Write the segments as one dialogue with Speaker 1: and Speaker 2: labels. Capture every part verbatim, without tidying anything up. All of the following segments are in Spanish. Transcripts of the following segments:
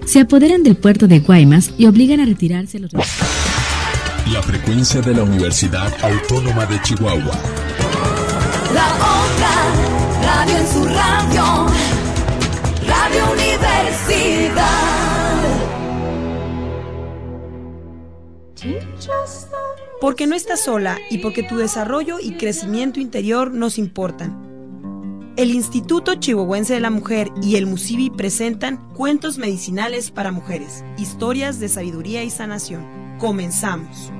Speaker 1: se apoderan del puerto de Guaymas y obligan a retirarse a los...
Speaker 2: La frecuencia de la Universidad Autónoma de Chihuahua.
Speaker 3: La otra radio en su radio, Radio Universidad.
Speaker 4: Porque no estás sola y porque tu desarrollo y crecimiento interior nos importan. El Instituto Chihuahuense de la Mujer y el MUSIBI presentan Cuentos Medicinales para Mujeres, historias de sabiduría y sanación. Comenzamos.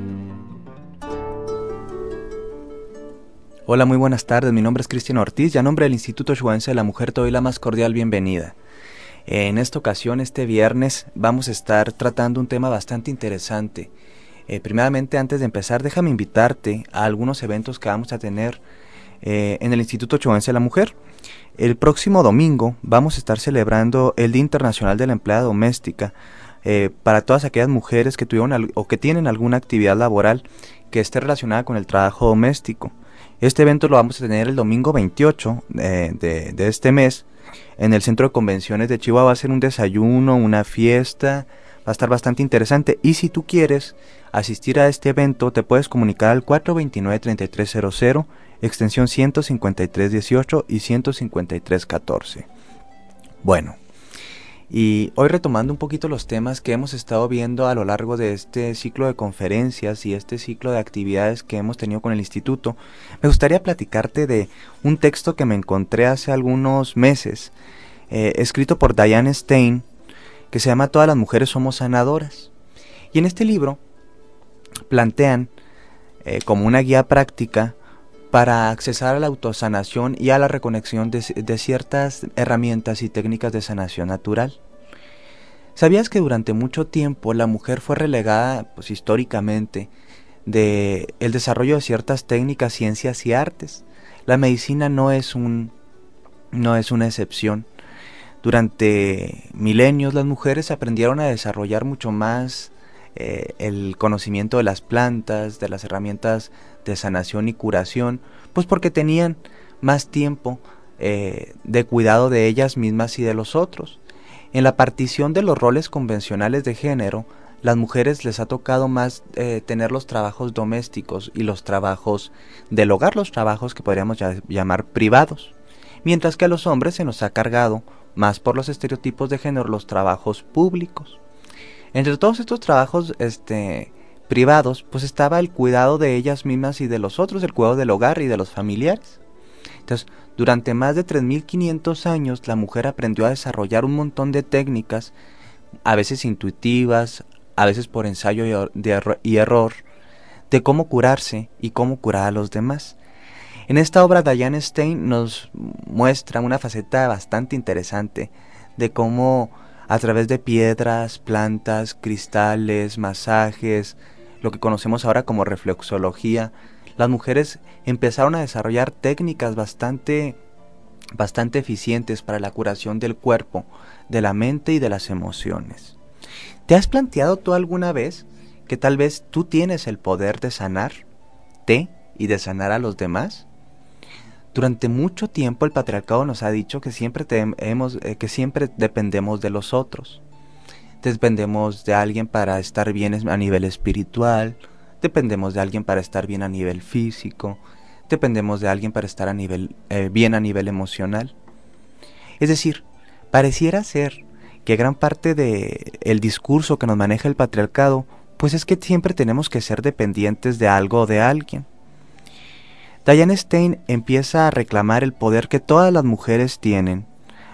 Speaker 5: Hola, muy buenas tardes. Mi nombre es Cristian Ortiz y a nombre del Instituto Chihuahuense de la Mujer te doy la más cordial bienvenida. En esta ocasión, este viernes, vamos a estar tratando un tema bastante interesante. Eh, primeramente, antes de empezar, déjame invitarte a algunos eventos que vamos a tener eh, en el Instituto Chihuahuense de la Mujer. El próximo domingo vamos a estar celebrando el Día Internacional de la Empleada Doméstica eh, para todas aquellas mujeres que tuvieron al, o que tienen alguna actividad laboral que esté relacionada con el trabajo doméstico. Este evento lo vamos a tener el domingo veintiocho de, de, de este mes en el Centro de Convenciones de Chihuahua. Va a ser un desayuno, una fiesta, va a estar bastante interesante. Y si tú quieres asistir a este evento, te puedes comunicar al cuatro dos nueve, tres tres cero cero, extensión ciento cincuenta y tres dieciocho y ciento cincuenta y tres catorce. Bueno, y hoy retomando un poquito los temas que hemos estado viendo a lo largo de este ciclo de conferencias y este ciclo de actividades que hemos tenido con el instituto, me gustaría platicarte de un texto que me encontré hace algunos meses, eh, escrito por Diane Stein, que se llama Todas las mujeres somos sanadoras. Y en este libro plantean eh, como una guía práctica para accesar a la autosanación y a la reconexión de, de ciertas herramientas y técnicas de sanación natural. ¿Sabías que durante mucho tiempo la mujer fue relegada, pues históricamente, de el desarrollo de ciertas técnicas, ciencias y artes? La medicina no es un, no es una excepción. Durante milenios las mujeres aprendieron a desarrollar mucho más eh, el conocimiento de las plantas, de las herramientas de sanación y curación, pues porque tenían más tiempo eh, de cuidado de ellas mismas y de los otros. En la partición de los roles convencionales de género, las mujeres les ha tocado más eh, tener los trabajos domésticos y los trabajos del hogar, los trabajos que podríamos ya, llamar privados, mientras que a los hombres se nos ha cargado más por los estereotipos de género los trabajos públicos. Entre todos estos trabajos este, privados, pues estaba el cuidado de ellas mismas y de los otros, el cuidado del hogar y de los familiares. Entonces, durante más de tres mil quinientos años, la mujer aprendió a desarrollar un montón de técnicas, a veces intuitivas, a veces por ensayo y, er- de erro- y error, de cómo curarse y cómo curar a los demás. En esta obra, Diane Stein nos muestra una faceta bastante interesante de cómo a través de piedras, plantas, cristales, masajes, lo que conocemos ahora como reflexología, las mujeres empezaron a desarrollar técnicas bastante, bastante eficientes para la curación del cuerpo, de la mente y de las emociones. ¿Te has planteado tú alguna vez que tal vez tú tienes el poder de sanarte y de sanar a los demás? Durante mucho tiempo el patriarcado nos ha dicho que siempre, te, hemos, eh, que siempre dependemos de los otros. Dependemos de alguien para estar bien a nivel espiritual, dependemos de alguien para estar bien a nivel físico, dependemos de alguien para estar a nivel, eh, bien a nivel emocional. Es decir, pareciera ser que gran parte del discurso que nos maneja el patriarcado, pues es que siempre tenemos que ser dependientes de algo o de alguien. Diane Stein empieza a reclamar el poder que todas las mujeres tienen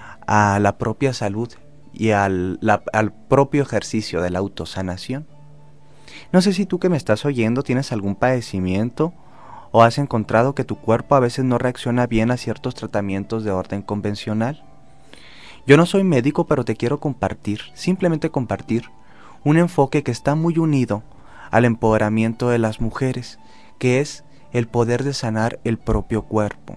Speaker 5: a la propia salud y al, la, al propio ejercicio de la autosanación. No sé si tú que me estás oyendo tienes algún padecimiento o has encontrado que tu cuerpo a veces no reacciona bien a ciertos tratamientos de orden convencional. Yo no soy médico, pero te quiero compartir, simplemente compartir, un enfoque que está muy unido al empoderamiento de las mujeres, que es el poder de sanar el propio cuerpo.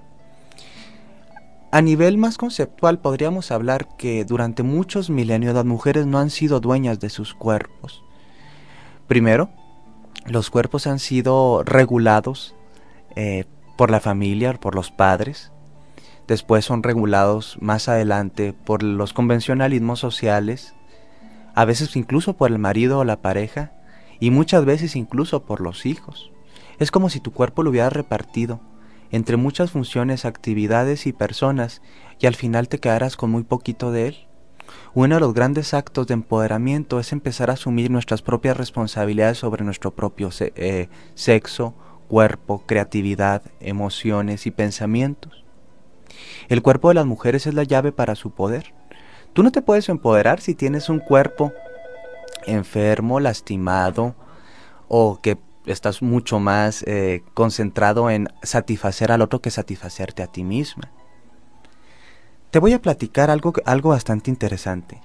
Speaker 5: A nivel más conceptual podríamos hablar que durante muchos milenios las mujeres no han sido dueñas de sus cuerpos. Primero, los cuerpos han sido regulados eh, por la familia, por los padres. Después son regulados más adelante por los convencionalismos sociales. a veces incluso por el marido o la pareja, y muchas veces incluso por los hijos. Es como si tu cuerpo lo hubieras repartido entre muchas funciones, actividades y personas, y al final te quedaras con muy poquito de él. Uno de los grandes actos de empoderamiento es empezar a asumir nuestras propias responsabilidades sobre nuestro propio se eh, sexo, cuerpo, creatividad, emociones y pensamientos. El cuerpo de las mujeres es la llave para su poder. Tú no te puedes empoderar si tienes un cuerpo enfermo, lastimado, o que estás mucho más eh, concentrado en satisfacer al otro que satisfacerte a ti misma. Te voy a platicar algo, algo bastante interesante.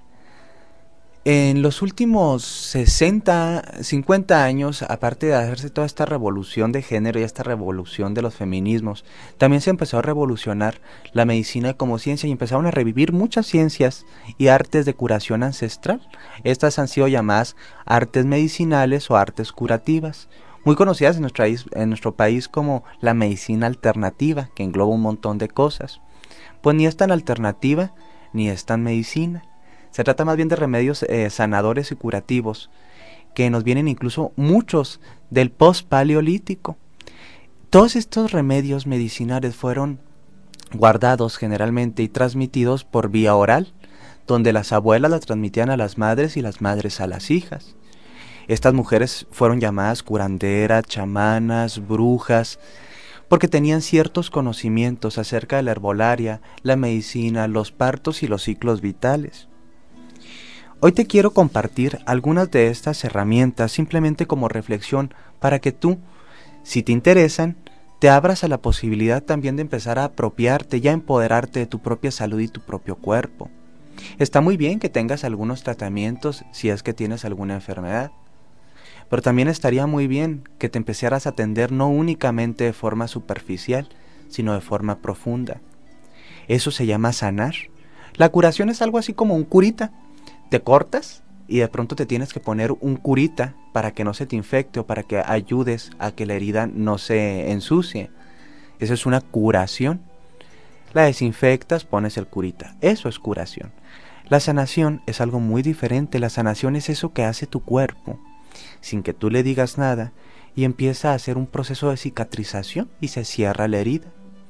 Speaker 5: En los últimos sesenta, cincuenta años, aparte de hacerse toda esta revolución de género y esta revolución de los feminismos, también se empezó a revolucionar la medicina como ciencia y empezaron a revivir muchas ciencias y artes de curación ancestral. Estas han sido llamadas artes medicinales o artes curativas, muy conocidas en nuestro país, en nuestro país como la medicina alternativa, que engloba un montón de cosas. Pues ni es tan alternativa ni es tan medicina. Se trata más bien de remedios eh, sanadores y curativos, que nos vienen incluso muchos del post-paleolítico. Todos estos remedios medicinales fueron guardados generalmente y transmitidos por vía oral, donde las abuelas las transmitían a las madres y las madres a las hijas. Estas mujeres fueron llamadas curanderas, chamanas, brujas, porque tenían ciertos conocimientos acerca de la herbolaria, la medicina, los partos y los ciclos vitales. Hoy te quiero compartir algunas de estas herramientas simplemente como reflexión para que tú, si te interesan, te abras a la posibilidad también de empezar a apropiarte y a empoderarte de tu propia salud y tu propio cuerpo. Está muy bien que tengas algunos tratamientos si es que tienes alguna enfermedad, pero también estaría muy bien que te empezaras a atender no únicamente de forma superficial, sino de forma profunda. Eso se llama sanar. La curación es algo así como un curita. Te cortas y de pronto te tienes que poner un curita para que no se te infecte o para que ayudes a que la herida no se ensucie. Eso es una curación. La desinfectas, pones el curita. Eso es curación. La sanación es algo muy diferente. La sanación es eso que hace tu cuerpo sin que tú le digas nada y empieza a hacer un proceso de cicatrización y se cierra la herida.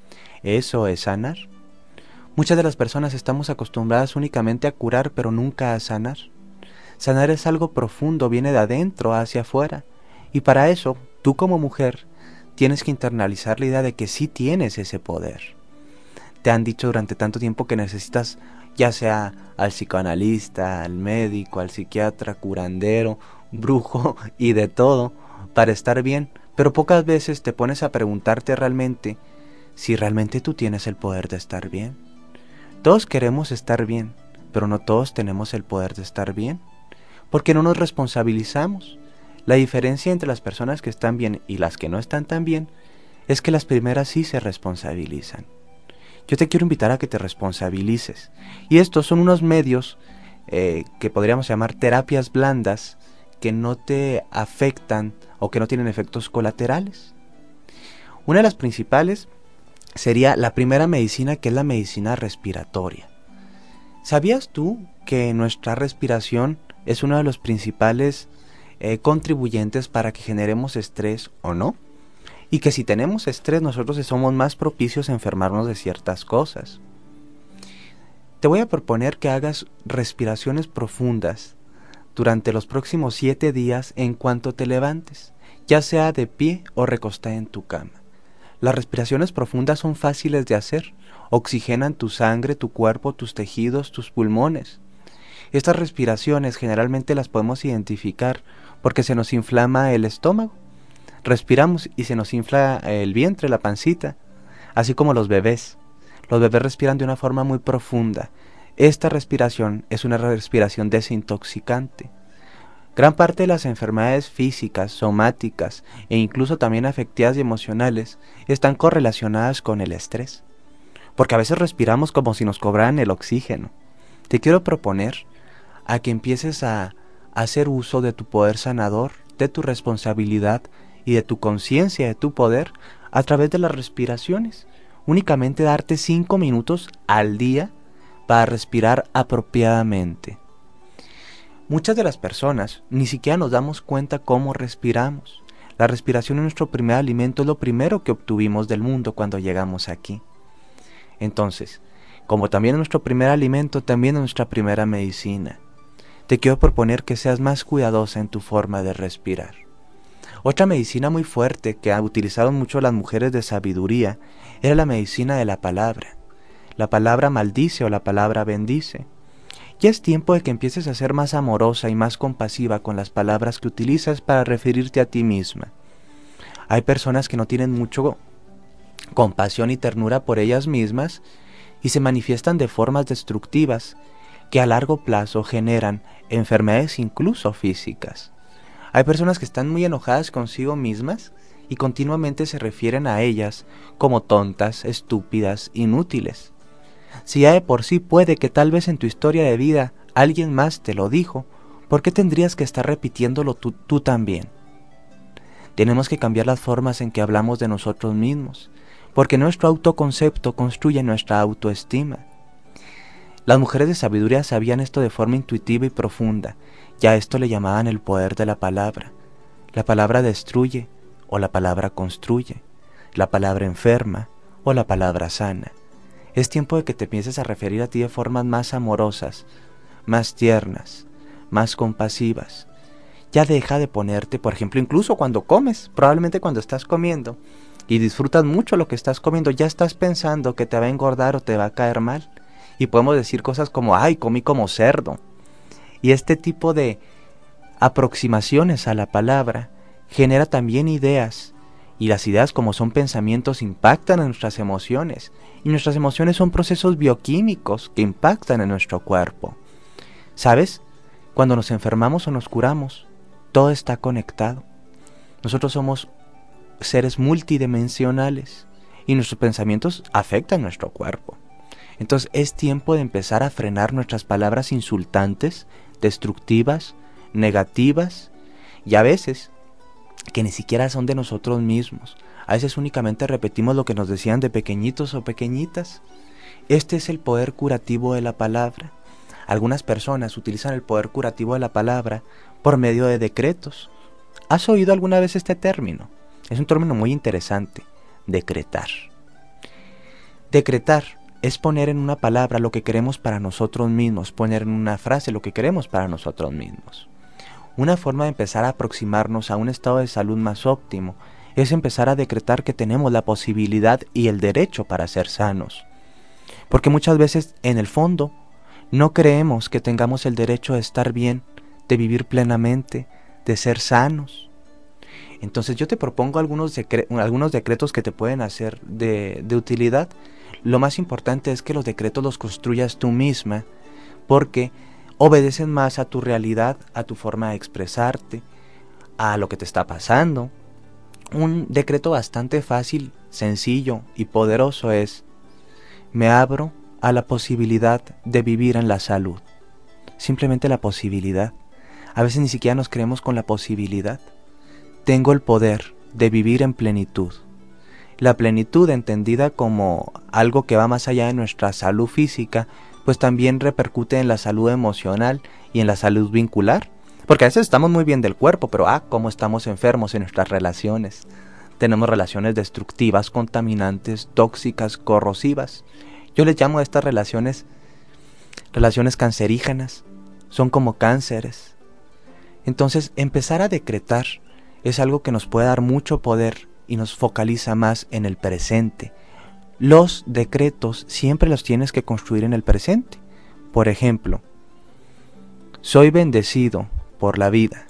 Speaker 5: Eso es sanar. Muchas de las personas estamos acostumbradas únicamente a curar, pero nunca a sanar. Sanar es algo profundo, viene de adentro hacia afuera. Y para eso, tú como mujer, tienes que internalizar la idea de que sí tienes ese poder. Te han dicho durante tanto tiempo que necesitas, ya sea al psicoanalista, al médico, al psiquiatra, curandero, brujo y de todo, para estar bien. Pero pocas veces te pones a preguntarte realmente si realmente tú tienes el poder de estar bien. Todos queremos estar bien, pero no todos tenemos el poder de estar bien, porque no nos responsabilizamos. La diferencia entre las personas que están bien y las que no están tan bien es que las primeras sí se responsabilizan. Yo te quiero invitar a que te responsabilices, y estos son unos medios eh, que podríamos llamar terapias blandas, que no te afectan o que no tienen efectos colaterales. Una de las principales sería la primera medicina, que es la medicina respiratoria. ¿Sabías tú que nuestra respiración es uno de los principales eh, contribuyentes para que generemos estrés o no? Y que si tenemos estrés nosotros somos más propicios a enfermarnos de ciertas cosas. Te voy a proponer que hagas respiraciones profundas durante los próximos siete días en cuanto te levantes, ya sea de pie o recostada en tu cama. Las respiraciones profundas son fáciles de hacer, oxigenan tu sangre, tu cuerpo, tus tejidos, tus pulmones. Estas respiraciones generalmente las podemos identificar porque se nos inflama el estómago. Respiramos y se nos infla el vientre, la pancita, así como los bebés. Los bebés respiran de una forma muy profunda. Esta respiración es una respiración desintoxicante. Gran parte de las enfermedades físicas, somáticas e incluso también afectivas y emocionales están correlacionadas con el estrés, porque a veces respiramos como si nos cobraran el oxígeno. Te quiero proponer a que empieces a hacer uso de tu poder sanador, de tu responsabilidad y de tu conciencia, de tu poder, a través de las respiraciones. Únicamente darte cinco minutos al día para respirar apropiadamente. Muchas de las personas ni siquiera nos damos cuenta cómo respiramos. La respiración es nuestro primer alimento, es lo primero que obtuvimos del mundo cuando llegamos aquí. Entonces, como también es nuestro primer alimento, también es nuestra primera medicina. Te quiero proponer que seas más cuidadosa en tu forma de respirar. Otra medicina muy fuerte que utilizaron mucho las mujeres de sabiduría era la medicina de la palabra. La palabra maldice o la palabra bendice. Ya es tiempo de que empieces a ser más amorosa y más compasiva con las palabras que utilizas para referirte a ti misma. Hay personas que no tienen mucho compasión y ternura por ellas mismas y se manifiestan de formas destructivas que a largo plazo generan enfermedades incluso físicas. Hay personas que están muy enojadas consigo mismas y continuamente se refieren a ellas como tontas, estúpidas, inútiles. Si ya de por sí puede que tal vez en tu historia de vida alguien más te lo dijo, ¿por qué tendrías que estar repitiéndolo tú, tú también? Tenemos que cambiar las formas en que hablamos de nosotros mismos, porque nuestro autoconcepto construye nuestra autoestima. Las mujeres de sabiduría sabían esto de forma intuitiva y profunda, y a esto le llamaban el poder de la palabra. La palabra destruye o la palabra construye, la palabra enferma o la palabra sana. Es tiempo de que te empieces a referir a ti de formas más amorosas, más tiernas, más compasivas. Ya deja de ponerte, por ejemplo, incluso cuando comes, probablemente cuando estás comiendo y disfrutas mucho lo que estás comiendo, ya estás pensando que te va a engordar o te va a caer mal. Y podemos decir cosas como, ay, comí como cerdo. Y este tipo de aproximaciones a la palabra genera también ideas. Y las ideas, como son pensamientos, impactan en nuestras emociones. Y nuestras emociones son procesos bioquímicos que impactan en nuestro cuerpo. ¿Sabes? Cuando nos enfermamos o nos curamos, todo está conectado. Nosotros somos seres multidimensionales y nuestros pensamientos afectan nuestro cuerpo. Entonces es tiempo de empezar a frenar nuestras palabras insultantes, destructivas, negativas y a veces que ni siquiera son de nosotros mismos. A veces únicamente repetimos lo que nos decían de pequeñitos o pequeñitas. Este es el poder curativo de la palabra. Algunas personas utilizan el poder curativo de la palabra por medio de decretos. ¿Has oído alguna vez este término? Es un término muy interesante, decretar. Decretar es poner en una palabra lo que queremos para nosotros mismos, poner en una frase lo que queremos para nosotros mismos. Una forma de empezar a aproximarnos a un estado de salud más óptimo es empezar a decretar que tenemos la posibilidad y el derecho para ser sanos. Porque muchas veces, en el fondo, no creemos que tengamos el derecho de estar bien, de vivir plenamente, de ser sanos. Entonces yo te propongo algunos, decre- algunos decretos que te pueden hacer de, de utilidad. Lo más importante es que los decretos los construyas tú misma, porque obedecen más a tu realidad, a tu forma de expresarte, a lo que te está pasando. Un decreto bastante fácil, sencillo y poderoso es: me abro a la posibilidad de vivir en la salud. Simplemente la posibilidad. A veces ni siquiera nos creemos con la posibilidad. Tengo el poder de vivir en plenitud. La plenitud, entendida como algo que va más allá de nuestra salud física, pues también repercute en la salud emocional y en la salud vincular. Porque a veces estamos muy bien del cuerpo, pero ah, cómo estamos enfermos en nuestras relaciones. Tenemos relaciones destructivas, contaminantes, tóxicas, corrosivas. Yo les llamo a estas relaciones relaciones cancerígenas. Son como cánceres. Entonces, empezar a decretar es algo que nos puede dar mucho poder y nos focaliza más en el presente. Los decretos siempre los tienes que construir en el presente. Por ejemplo, soy bendecido por la vida.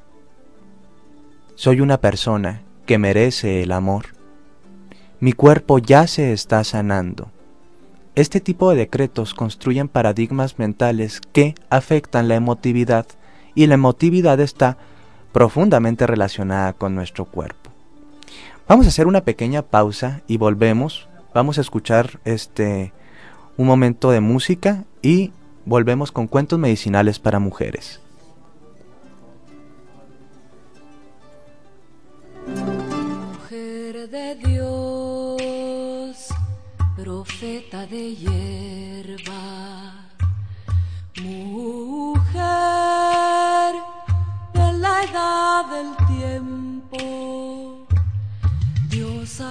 Speaker 5: Soy una persona que merece el amor. Mi cuerpo ya se está sanando. Este tipo de decretos construyen paradigmas mentales que afectan la emotividad, y la emotividad está profundamente relacionada con nuestro cuerpo. Vamos a hacer una pequeña pausa y volvemos. Vamos a escuchar este un momento de música y volvemos con cuentos medicinales para mujeres.
Speaker 3: Mujer de Dios, profeta de hierba, mujer del tiempo, diosa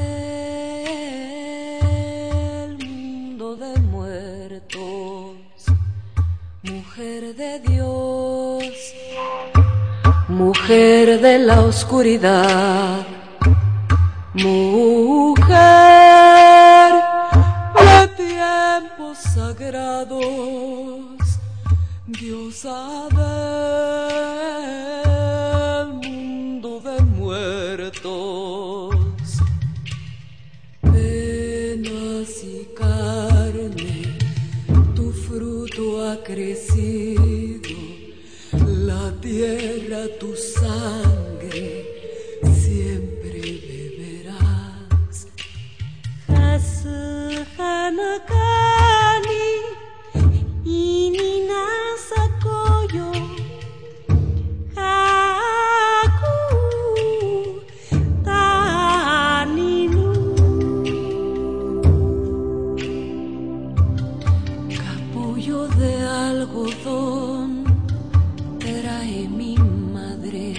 Speaker 3: del mundo de muertos, mujer de Dios, mujer de la oscuridad, mujer de tiempos sagrados, diosa del mundo de muertos, penas y carne, tu fruto ha crecido, la tierra tu sangre siempre beberás. Hasuhanakani ininasakoyo aku taninu capullo de algodón trae mi madre,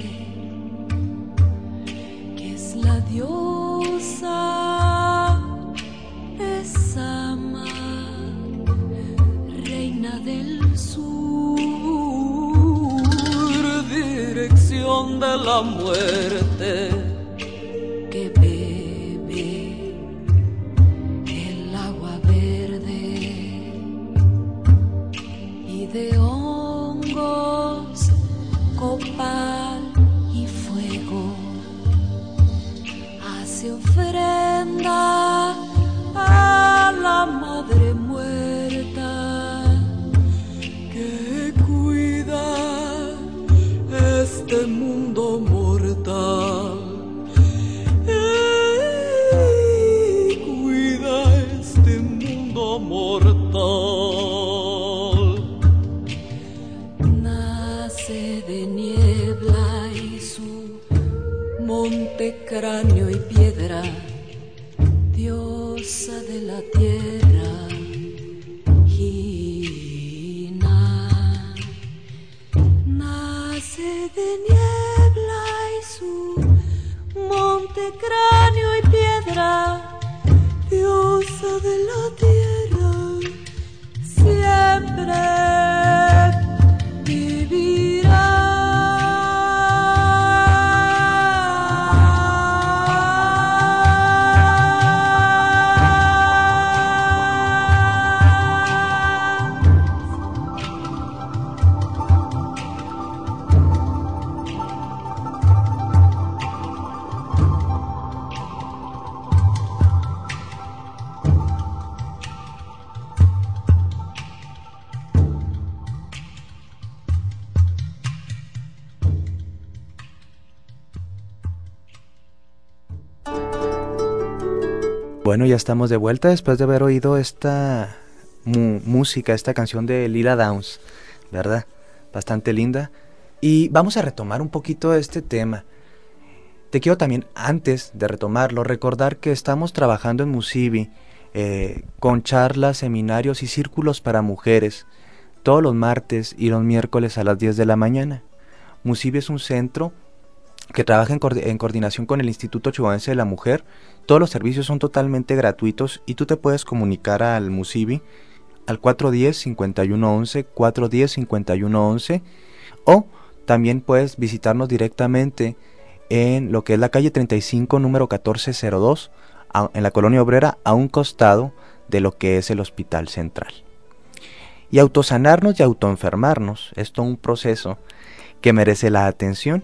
Speaker 3: que es la diosa Esama, reina del sur, dirección de la muerte, que bebe el agua verde y de hongos, copal y fuego, hace ofrenda a la madre muerta que cuida este mundo mortal, y cuida este mundo mortal. Nace de niebla y su monte, cráneo y piedra, diosa de la tierra, Hina. Nace de niebla y su monte, cráneo y piedra, diosa de la tierra, siempre vivirá.
Speaker 5: Bueno, ya estamos de vuelta después de haber oído esta mu- música, esta canción de Lila Downs, ¿verdad? Bastante linda. Y vamos a retomar un poquito este tema. Te quiero también, antes de retomarlo, recordar que estamos trabajando en Musivi eh, con charlas, seminarios y círculos para mujeres, todos los martes y los miércoles a las diez de la mañana. Musivi es un centro que trabaja en, co- en coordinación con el Instituto Chihuahuense de la Mujer. Todos los servicios son totalmente gratuitos y tú te puedes comunicar al Musivi al cuatro uno cero, cinco uno once, cuatro uno cero, cinco uno once, o también puedes visitarnos directamente en lo que es la calle treinta y cinco, número catorce cero dos, a, en la Colonia Obrera, a un costado de lo que es el Hospital Central. Y autosanarnos y autoenfermarnos es todo un proceso que merece la atención.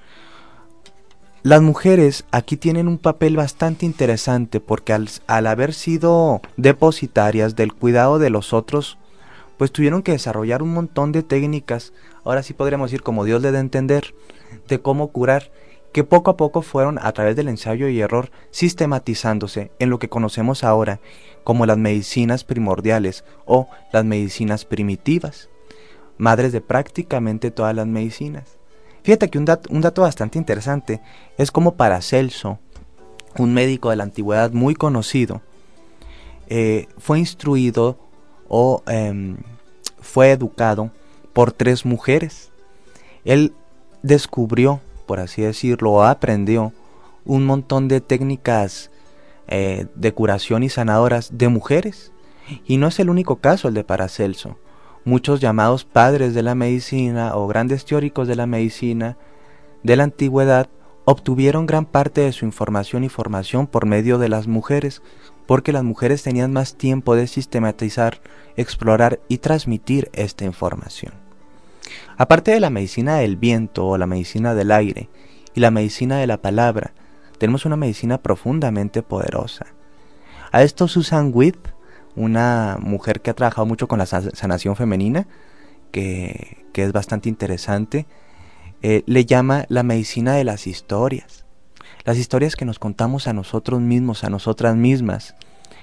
Speaker 5: Las mujeres aquí tienen un papel bastante interesante porque al, al haber sido depositarias del cuidado de los otros, pues tuvieron que desarrollar un montón de técnicas, ahora sí podríamos decir como Dios le dé a entender, de cómo curar, que poco a poco fueron a través del ensayo y error sistematizándose en lo que conocemos ahora como las medicinas primordiales o las medicinas primitivas, madres de prácticamente todas las medicinas. Fíjate que un dato, un dato bastante interesante es como Paracelso, un médico de la antigüedad muy conocido, eh, fue instruido o eh, fue educado por tres mujeres. Él descubrió por así decirlo, o aprendió un montón de técnicas eh, de curación y sanadoras de mujeres. Y no es el único caso el de Paracelso. Muchos llamados padres de la medicina o grandes teóricos de la medicina de la antigüedad obtuvieron gran parte de su información y formación por medio de las mujeres, porque las mujeres tenían más tiempo de sistematizar, explorar y transmitir esta información. Aparte de la medicina del viento o la medicina del aire y la medicina de la palabra, tenemos una medicina profundamente poderosa. A esto Susan Witt, una mujer que ha trabajado mucho con la sanación femenina, que, que es bastante interesante, eh, le llama la medicina de las historias. Las historias que nos contamos a nosotros mismos, a nosotras mismas,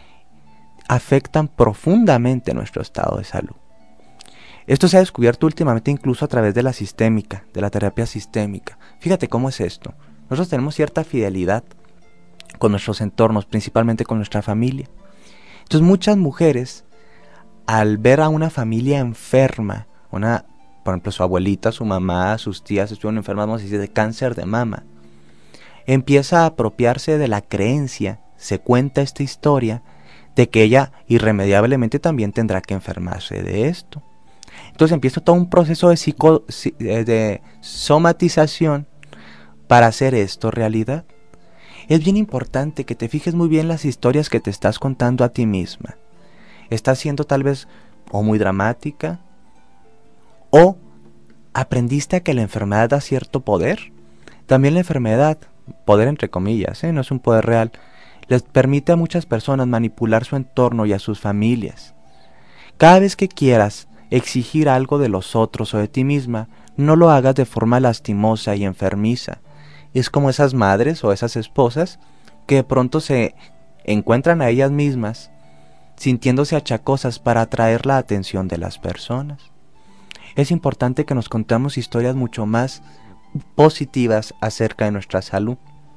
Speaker 5: afectan profundamente nuestro estado de salud. Esto se ha descubierto últimamente incluso a través de la sistémica, de la terapia sistémica. Fíjate cómo es esto. Nosotros tenemos cierta fidelidad con nuestros entornos, principalmente con nuestra familia. Entonces muchas mujeres, al ver a una familia enferma, una, por ejemplo su abuelita, su mamá, sus tías estuvieron enfermas, vamos a decir, de cáncer de mama, empieza a apropiarse de la creencia, se cuenta esta historia, de que ella irremediablemente también tendrá que enfermarse de esto. Entonces empieza todo un proceso de, psico, de somatización para hacer esto realidad. Es bien importante que te fijes muy bien las historias que te estás contando a ti misma. Estás siendo tal vez o muy dramática, o aprendiste a que la enfermedad da cierto poder. También la enfermedad, poder entre comillas, ¿eh? no es un poder real, les permite a muchas personas manipular su entorno y a sus familias. Cada vez que quieras exigir algo de los otros o de ti misma, no lo hagas de forma lastimosa y enfermiza. Es como esas madres o esas esposas que de pronto se encuentran a ellas mismas sintiéndose achacosas para atraer la atención de las personas. Es importante que nos contamos historias mucho más positivas acerca de nuestra salud.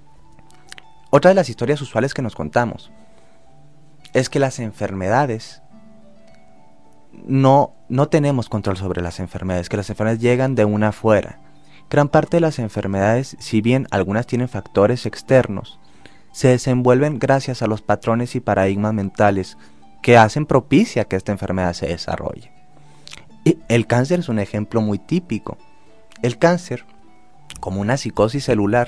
Speaker 5: Otra de las historias usuales que nos contamos es que las enfermedades, no, no tenemos control sobre las enfermedades, que las enfermedades llegan de una afuera. Gran parte de las enfermedades, si bien algunas tienen factores externos, se desenvuelven gracias a los patrones y paradigmas mentales que hacen propicia que esta enfermedad se desarrolle. Y el cáncer es un ejemplo muy típico. El cáncer, como una psicosis celular,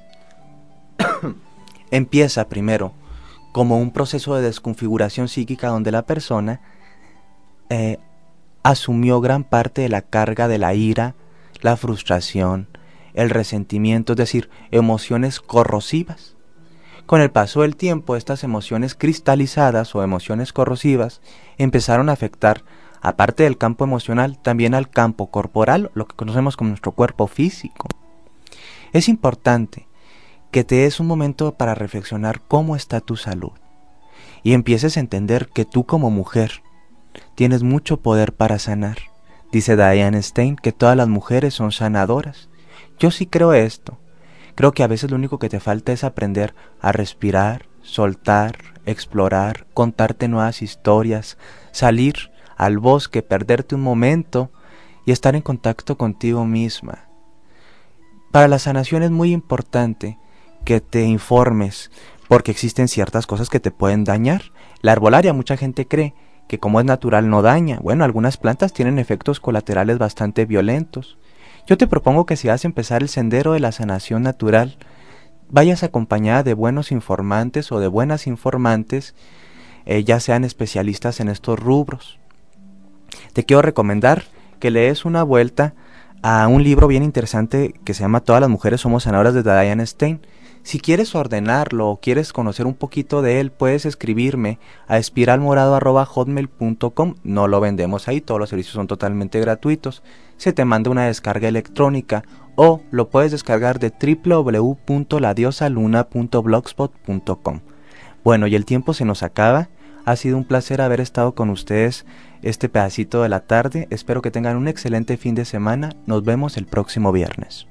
Speaker 5: empieza primero como un proceso de desconfiguración psíquica donde la persona eh, asumió gran parte de la carga de la ira, la frustración, el resentimiento, es decir, emociones corrosivas. Con el paso del tiempo, estas emociones cristalizadas o emociones corrosivas empezaron a afectar, aparte del campo emocional, también al campo corporal, lo que conocemos como nuestro cuerpo físico. Es importante que te des un momento para reflexionar cómo está tu salud y empieces a entender que tú como mujer tienes mucho poder para sanar. Dice Diane Stein que todas las mujeres son sanadoras. Yo sí creo esto. Creo que a veces lo único que te falta es aprender a respirar, soltar, explorar, contarte nuevas historias, salir al bosque, perderte un momento y estar en contacto contigo misma. Para la sanación es muy importante que te informes, porque existen ciertas cosas que te pueden dañar. La herbolaria, mucha gente cree que como es natural no daña. Bueno, algunas plantas tienen efectos colaterales bastante violentos. Yo te propongo que si vas a empezar el sendero de la sanación natural, vayas acompañada de buenos informantes o de buenas informantes, eh, ya sean especialistas en estos rubros. Te quiero recomendar que lees una vuelta a un libro bien interesante que se llama Todas las mujeres somos sanadoras, de Diane Stein. Si quieres ordenarlo o quieres conocer un poquito de él, puedes escribirme a espiralmorado arroba hotmail punto com. No lo vendemos ahí, todos los servicios son totalmente gratuitos. Se te manda una descarga electrónica o lo puedes descargar de doble u doble u doble u punto la diosa luna punto blogspot punto com. Bueno, y el tiempo se nos acaba. Ha sido un placer haber estado con ustedes este pedacito de la tarde. Espero que tengan un excelente fin de semana. Nos vemos el próximo viernes.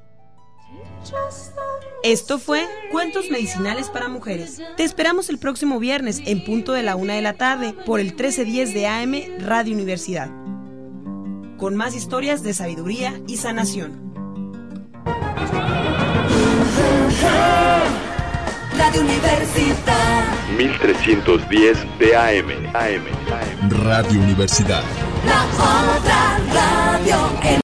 Speaker 4: Esto fue Cuentos Medicinales para Mujeres. Te esperamos el próximo viernes en punto de la una de la tarde por el trece diez de A M Radio Universidad, con más historias de sabiduría y sanación.
Speaker 3: Radio Universidad.
Speaker 2: mil trescientos diez de A M. A M. Radio Universidad.
Speaker 3: La otra radio.